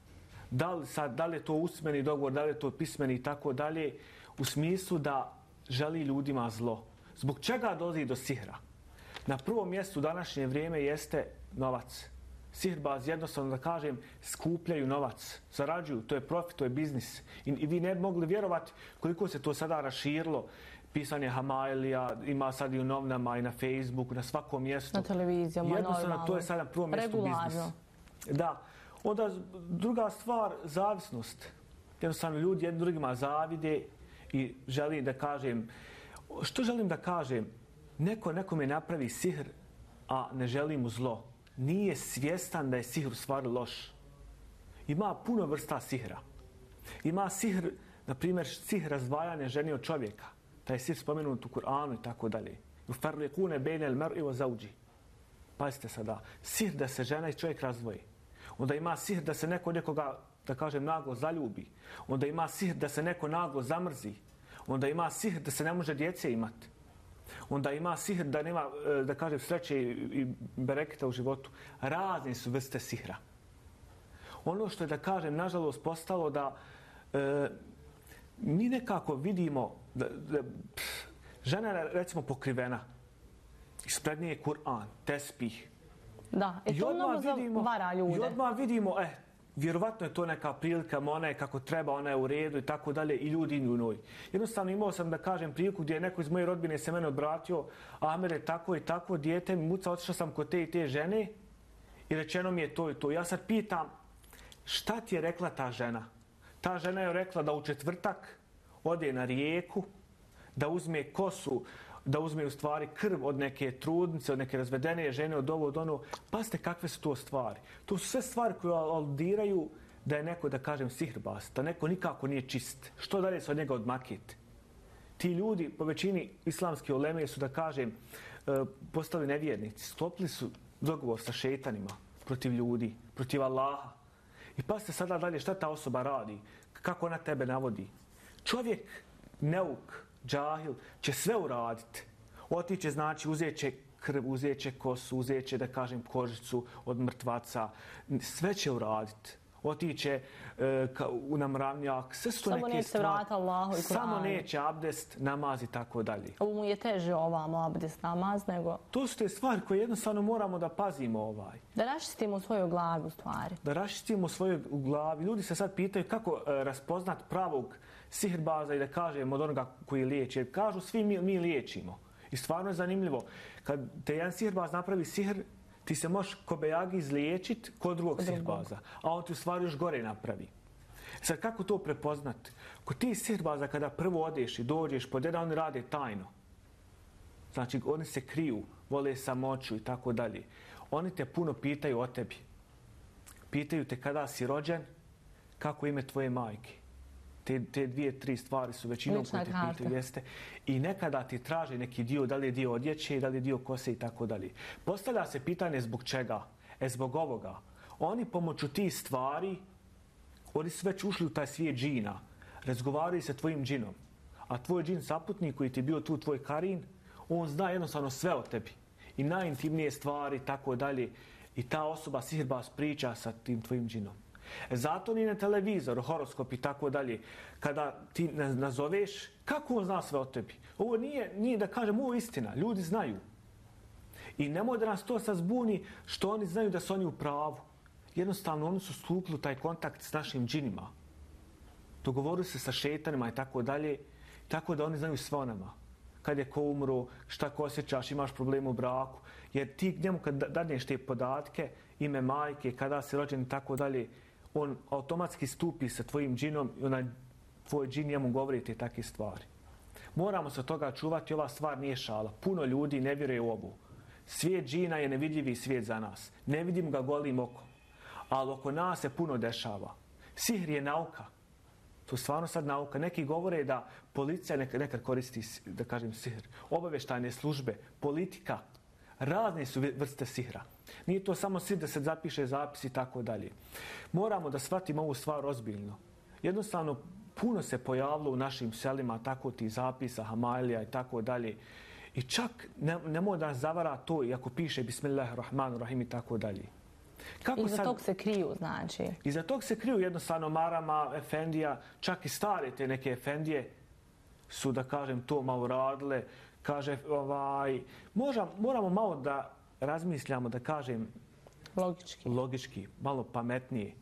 Da li je to usmeni dogovor, da li je to pismeni i tako dalje, u smislu da želi ljudima zlo. Zbog čega dolazi do sihra? Na prvom mjestu u današnje vrijeme jeste novac. Sihirbaz, jednostavno da kažem, skupljaju novac, zarađuju, to je profit, to je biznis. I vi ne bi mogli vjerovati koliko se to sada raširilo. Pisanje Hamailija, ima sad i u novinama i na Facebooku, na svakom mjestu. Na televizijama, jednostavno, to je sada na prvom mjestu biznis. Da. Onda druga stvar, zavisnost. Jednostavno ljudi jednim drugima zavide i želim da kažem, što želim da kažem? Nekome napravi sihr, a ne želi mu zlo. Nije svjestan da je sihr u stvari loš. Ima puno vrsta sihra. Ima sihr, na primjer, sihr razdvajanja žene od čovjeka. Taj sihr spomenut u Kur'anu i tako dalje. Yufarriqune bejne al-mar'i wa zawji. Pazite sada, sihr da se žena i čovjek razdvoji. Onda ima sihr da se neko nekoga, da kažem, naglo zaljubi. Onda ima sihr da se neko naglo zamrzi. Onda ima sihr da se ne može djece imati. Onda ima sihr da nema, da kažem, sreće i bereketa u životu. Razne su vrste sihra. Ono što je, da kažem, nažalost postalo da mi nekako vidimo da žena je, recimo, pokrivena. Ispred nje je Kur'an, tespih. Da, to mnogo zavara ljude. I odmah vidimo, vjerovatno je to neka prilika, ona je kako treba, ona je u redu i tako dalje i ljudi idu u njoj. Jednostavno imao sam, da kažem, priliku gdje je neko iz moje rodbine se mene obratio, Ahmer je tako i tako, dijete mi muca, otišao sam kod te i te žene i rečeno mi je to i to. Ja sad pitam, šta ti je rekla ta žena? Ta žena je rekla da u četvrtak ode na rijeku, da uzme kosu, da uzme u stvari krv od neke trudnice, od neke razvedene žene, od ovo, od ono. Pazite kakve su to stvari. To su sve stvari koje aludiraju da je neko, da kažem, sihirbaz, da neko nikako nije čist. Što dalje se od njega odmakiti? Ti ljudi, po većini islamske uleme, su, da kažem, postali nevjernici. Sklopili su dogovor sa šejtanima protiv ljudi, protiv Allaha. I pazite sada dalje šta ta osoba radi, kako ona tebe navodi. Čovjek, neuk, džahil, će sve uraditi. Otiće, znači, uzet će krv, uzet će kosu, uzet će, da kažem, kožicu od mrtvaca. Sve će uraditi. Otiće na mravnjak, sve su to neke stvari. Samo neće abdest, namaz i tako dalje. Ovo mu je teže ovamo abdest, namaz, nego... To su te stvari koje jednostavno moramo da pazimo . Da raščistimo svoju glavu stvari. Da raščistimo svoju glavu. Ljudi se sad pitaju kako raspoznat pravog sihirbaza i da kažem od onoga koji liječi. Jer kažu svi mi liječimo. I stvarno je zanimljivo. Kad te jedan sihirbaz napravi sihr, Ti se možeš kobejagi izliječiti kod drugog sihirbaza, a on ti u stvari još gore napravi. Sad, kako to prepoznati? Kod ti sihirbaza kada prvo odeš i dođeš pod jedan, oni rade tajno. Znači, oni se kriju, vole samoću i tako dalje. Oni te puno pitaju o tebi. Pitaju te kada si rođen, kako ime tvoje majke. Te dvije, tri stvari su većinom koje te pitaju, jeste. I nekada ti traže neki dio, da li je dio odjeće, da li je dio kose i tako dalje. Postavlja se pitanje zbog čega? Zbog ovoga. Oni pomoću tih stvari, oni su već ušli u taj svijet džina. Razgovaraju sa tvojim džinom. A tvoj džin saputnik koji ti je bio tu, tvoj karin, on zna jednostavno sve o tebi. I najintimnije stvari, tako dalje. I ta osoba, sihirbaz, priča sa tim tvojim džinom. Zato ni na televizor, horoskop i tako dalje, kada ti nazoveš, kako on zna sve o tebi? Ovo nije da kažem, ovo je istina. Ljudi znaju. I nemoj da nas to sad zbuni što oni znaju da su oni u pravu. Jednostavno, oni su stupili taj kontakt s našim džinima. Dogovorili se sa šetanima i tako dalje, tako da oni znaju sve o nama. Kad je ko umro, šta ko osjećaš, imaš problem u braku. Jer ti njemu kad dadneš te podatke, ime majke, kada si rođen i tako dalje, on automatski stupi sa tvojim džinom i onaj tvoj džin njemu govori te takve stvari. Moramo se od toga čuvati, ova stvar nije šala. Puno ljudi ne vjeruje u ovu. Svijet džina je nevidljivi svijet za nas. Ne vidim ga golim okom. Ali oko nas se puno dešava. Sihr je nauka. To je stvarno sad nauka. Neki govore da policija nekad koristi, da kažem, sihr. Obavještajne službe, politika, razne su vrste sihra. Nije to samo sihr da se zapiše zapis i tako dalje. Moramo da shvatimo ovu stvar ozbiljno. Jednostavno, puno se pojavilo u našim selima tako ti zapisa, hamailija i tako dalje. I čak nemoj da nas zavara to, iako piše Bismillahirrahmanirrahim i tako dalje. Iza tog se kriju, znači? Iza tog se kriju jednostavno marama, efendija, čak i stare te neke efendije su, da kažem, to malo radile. Kaže, moramo malo da razmišljamo, da kažem, logički, malo pametnije.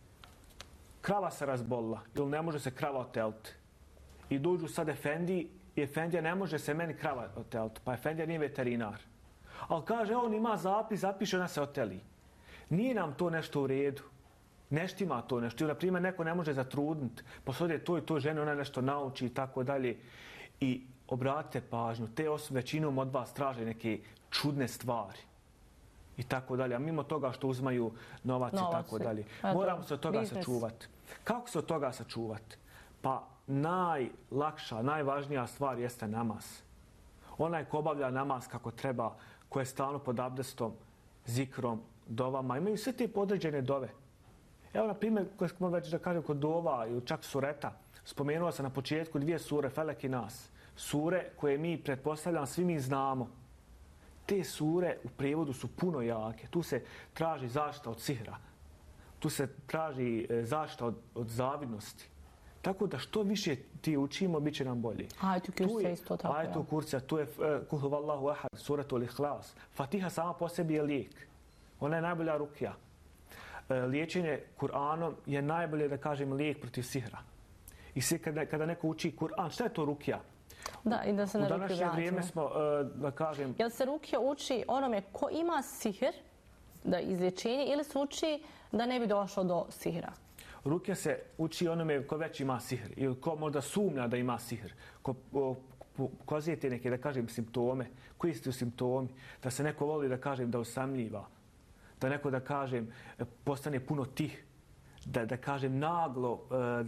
Krava se razbolila ili ne može se krava oteliti. I dođu sad efendiji i efendija ne može se meni krava oteliti, pa efendija nije veterinar. Ali kaže, on ima zapis, zapiše, ona se oteli. Nije nam to nešto u redu. Neštima to nešto. Ili, na primjer, neko ne može zatrudniti, poslije toj žene, ona nešto nauči i tako dalje. I obratite pažnju, te osobe većinom od vas traže neke čudne stvari. I tako dalje. A mimo toga što uzmaju novac i tako dalje. Moramo se od toga sačuvati. Kako se od toga sačuvati? Pa najlakša, najvažnija stvar jeste namaz. Onaj ko obavlja namaz kako treba, ko je stalno pod abdestom, zikrom, dovama, imaju sve te podređene dove. Evo, na primjer, koje smo već da kažem kod dova ili čak sureta, spomenuo sam na početku 2 sure, Felek i Nas. Sure koje mi, pretpostavljam, svi mi znamo. Te sure u prijevodu su puno jake. Tu se traži zaštita od sihra. Tu se traži zaštita od zavidnosti. Tako da što više ti učimo, bit će nam bolje. Ajetu kurcija isto tako. Ajetu kurcija, tu je Kul huvallahu ahad, suratul ihlas. Fatiha sama po sebi je lijek. Ona je najbolja rukija. Liječenje Kur'anom je najbolje, da kažem, lijek protiv sihra. I sve kada neko uči Kur'an, šta je to rukija? Da, i da se na rukiju vratimo. U današnje vrijeme smo, da kažem... Jel se rukija uči onome ko ima sihr, da izlječenje, ili se uči da ne bi došlo do sihra? Rukija se uči onome ko već ima sihr ili ko možda sumnja da ima sihr. Ko pokazujete neke, da kažem, simptome. Koji su simptomi? Da se neko voli, da kažem, da osamljiva. Da neko, da kažem, postane puno tih. Da kažem, naglo,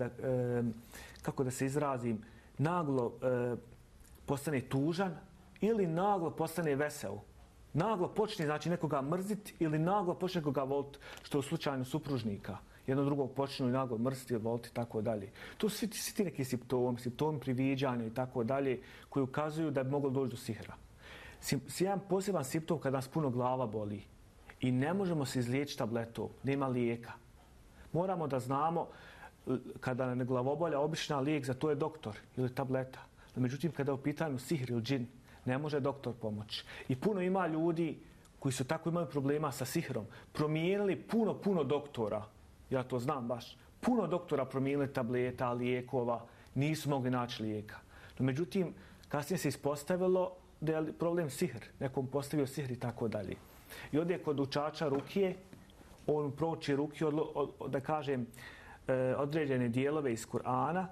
kako da se izrazim, naglo postane tužan ili naglo postane vesel. Naglo počne, znači, nekoga mrziti ili naglo počne nekoga voliti, što je u slučaju supružnika. Jedno drugog počnu i naglo mrziti ili voliti, tako dalje. To su svi ti neki simptomi priviđanja i tako dalje, koji ukazuju da bi moglo doći do sihra. Jedan poseban simptom kada nas puno glava boli i ne možemo se izliječiti tabletom, nema lijeka. Moramo da znamo kada nam glavobolja, obična lijek za to je doktor ili tableta. No, međutim, kada je u pitanju sihr ili džin, ne može doktor pomoći. I puno ima ljudi koji su tako imaju problema sa sihrom. Promijenili puno doktora. Ja to znam baš. Puno doktora promijenili tableta, lijekova. Nisu mogli naći lijeka. No, međutim, kasnije se ispostavilo da je problem sihr. Nekom postavio sihr i tako dalje. I ode kod učača rukije, on prouči rukiju, da kažem, određene dijelove iz Kur'ana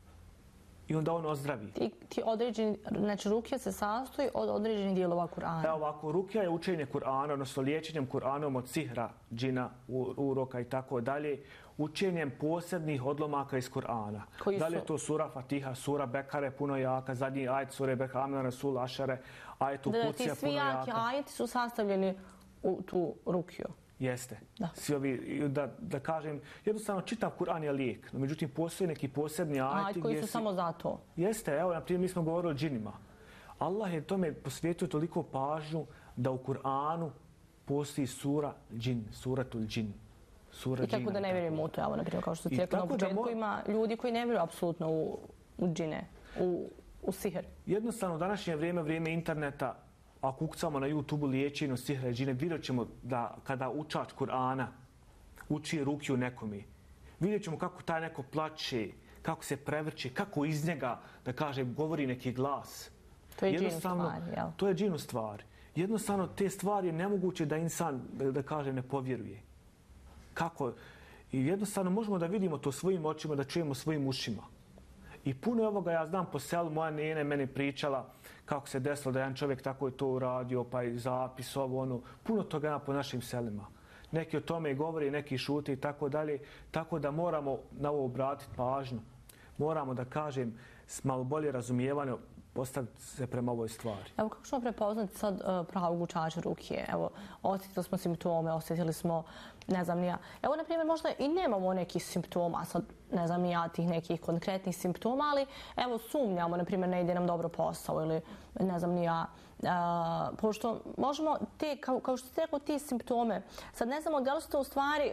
i onda on ozdravi. Ti određeni, znači rukija se sastoji od određenih dijelova Kur'ana. Evo ovako, rukija je učenje Kur'ana, odnosno liječenjem Kur'anom od sihra, džina, uroka i tako dalje, učenjem posebnih odlomaka iz Kur'ana. Da li je to sura Fatiha, sura Bekare puno jaka, zadnji ajet sure Bekare, Amna Rasul Ašare, ajet u Kucija puno jaka. Ti svi jaki ajeti su sastavljeni u tu rukiju. Jeste. Svi ovi, da kažem, jednostavno čitav Kur'an je lijek, no međutim postoje neki posebni ajeti koji su samo za to. Jeste, evo, na primjer, mi smo govorili o džinima. Allah je tome posvetio toliko pažnju da u Kur'anu postoji sura džin, suratul džin. I tako da ne vjerujemo u to, evo, na primjer, kao što ti rekao na početku, ima ljudi koji ne vjeruju apsolutno u džine, u sihr. Jednostavno, u današnje vrijeme interneta, ako ukucamo na YouTube-u liječenje od sihra i džine, vidjet ćemo da kada učač Kur'ana uči rukiju nekome, vidjet ćemo kako taj neko plače, kako se prevrće, kako iz njega, da kažem, govori neki glas. To je džinu stvar, jel? To je džinu stvar. Jednostavno, te stvari je nemoguće da insan, da kažem, ne povjeruje. Kako? I jednostavno možemo da vidimo to svojim očima, da čujemo svojim ušima. I puno ovoga ja znam po selu, moja nena meni pričala kako se desilo da jedan čovjek tako je to uradio, pa i zapis ovo, ono. Puno toga ima po našim selima. Neki o tome govori, neki šute i tako dalje. Tako da moramo na ovo obratiti pažnju. Moramo, da kažem, s malo bolje razumijevanje postaviti se prema ovoj stvari. Evo, kako ćemo prepoznati sad pravog učača rukije? Evo, osjetili smo simptome, osjetili smo, ne znam ni ja. Evo, na primjer, možda i nemamo nekih simptoma, sad ne znam ni ja tih nekih konkretnih simptoma, ali evo, sumnjamo, na primjer, ne ide nam dobro posao ili ne znam ni ja. Pošto možemo te, kao što ste rekao, ti simptome, sad ne znamo da li su to u stvari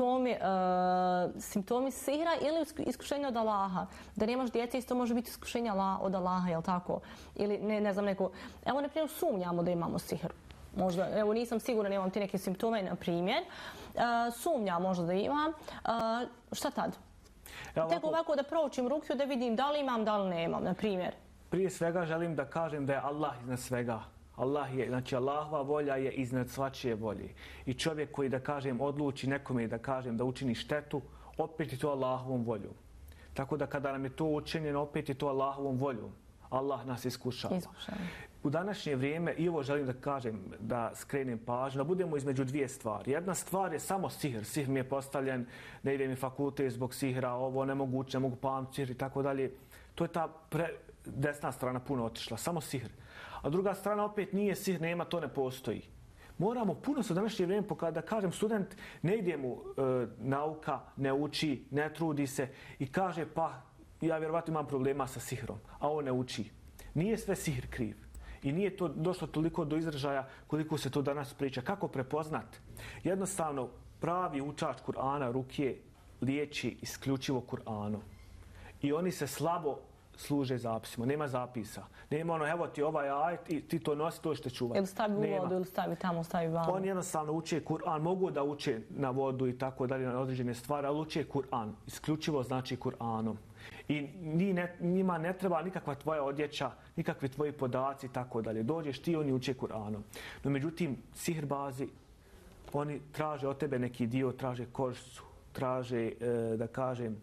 simptomi sihra ili iskušenja od Allaha. Da nemaš djece, isto može biti iskušenja od Allaha, jel tako? Ili ne znam neko. Evo, na primjer, sumnjamo da imamo sihr. Možda, evo, nisam sigurna, nemam ti neke simptome, na primjer. Sumnjam možda da imam. Šta tad? Tek ovako da proučim rukiju, da vidim da li imam, da li nemam, na primjer. Prije svega želim da kažem da je Allah iznad svega. Znači Allahova volja je iznad svačije volje. I čovjek koji, da kažem, odluči nekome, da kažem, da učini štetu, opet je to Allahovom voljom. Tako da kada nam je to učinjeno, opet je to Allahovom voljom. Allah nas iskušava. U današnje vrijeme, i ovo želim da kažem, da skrenem pažnju, da budemo između dvije stvari. Jedna stvar je samo sihr. Sihr mi je postavljen, ne ide mi fakultet zbog sihra, ovo nemoguće, ne mogu pamtiti sihr i tako dalje. To je ta desna strana puno otišla, samo sihr. A druga strana opet nije sihr, nema, to ne postoji. Moramo puno se u današnje vrijeme, da kažem, student ne ide mu nauka, ne uči, ne trudi se i kaže pa ja vjerovatno imam problema sa sihrom, a on ne uči. Nije sve sihr kriv. I nije to došlo toliko do izražaja koliko se to danas priča. Kako prepoznat? Jednostavno, pravi učač Kur'ana rukije liječi isključivo Kur'anom. I oni se slabo služe zapisima. Nema zapisa. Nema ono, evo ti ovaj ajet i ti to nosi, to ćete čuvati. Ili stavi u vodu, ili stavi tamo, stavi vamo. Oni jednostavno uče Kur'an. Mogu da uče na vodu i tako dalje, na određene stvari, ali uče Kur'an. Isključivo znači Kur'anom. I njima ne treba nikakva tvoja odjeća, nikakvi tvoji podaci i tako dalje. Dođeš ti, oni uče Kur'anom. No međutim, sihrbazi, oni traže od tebe neki dio, traže kožicu, traže, da kažem,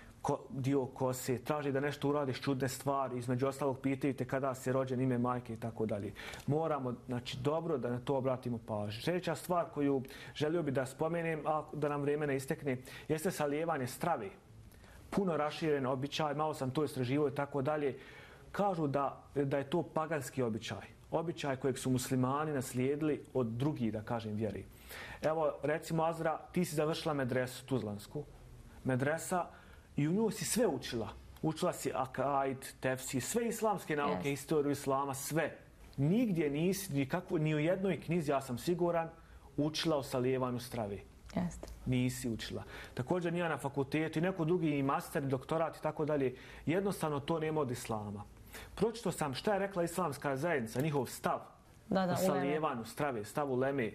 dio kose, traži da nešto uradiš čudne stvari, između ostalog pitaju te kada si rođen, ime majke i tako dalje. Moramo, znači, dobro da na to obratimo pažnju. Sljedeća stvar koju želio bi da spomenem, a da nam vrijeme ne istekne, jeste salijevanje strave. Puno raširen običaj, malo sam to istraživao i tako dalje. Kažu da je to paganski običaj. Običaj kojeg su muslimani naslijedili od drugih, da kažem, vjeri. Evo, recimo, Azra, ti si završila medresu tuzlansku. Medresa, i u nju si sve učila. Učila si akaid, tefsir, sve islamske nauke, historiju islama, sve. Nigdje nisi, ni u jednoj knjizi, ja sam siguran, učila o salijevanju strave. Nisi učila. Također nije na fakultetu i neko drugi i master, doktorat i tako dalje. Jednostavno to nema od islama. Pročito sam šta je rekla islamska zajednica, njihov stav o salijevanju strave, stav uleme.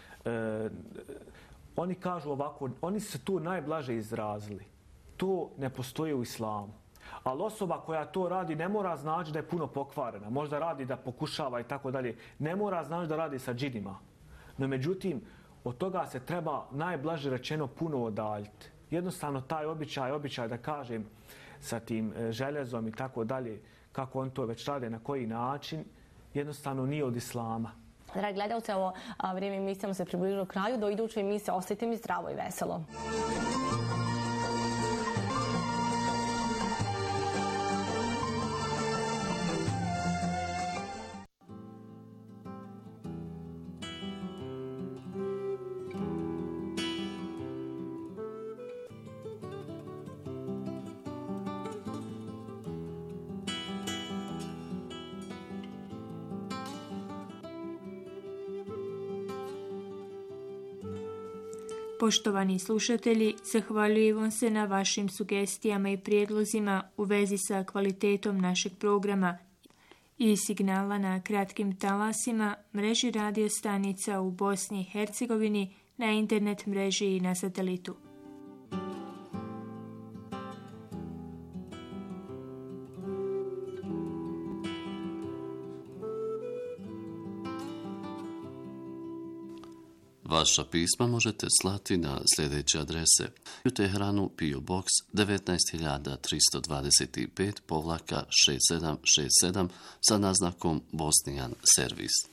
Oni kažu ovako, oni se tu najblaže izrazili. To ne postoji u islamu. Ali osoba koja to radi ne mora znači da je puno pokvarena. Možda radi da pokušava i tako dalje. Ne mora znači da radi sa džinima. No međutim, od toga se treba najblaže rečeno puno odaljiti. Jednostavno taj običaj da kažem sa tim željezom i tako dalje, kako on to već rade, na koji način, jednostavno nije od islama. Dragi gledalci, ovo vrijeme emisijama se približilo kraju. Do iduće emisije ostajte mi zdravo i veselo. Poštovani slušatelji, zahvaljujem vam se na vašim sugestijama i prijedlozima u vezi sa kvalitetom našeg programa i signala na kratkim talasima, mreži radio stanica u Bosni i Hercegovini, na internet mreži i na satelitu. Vaša pisma možete slati na sljedeće adrese: u Teheranu PO Box 19325-6767 sa naznakom Bosnijan servis.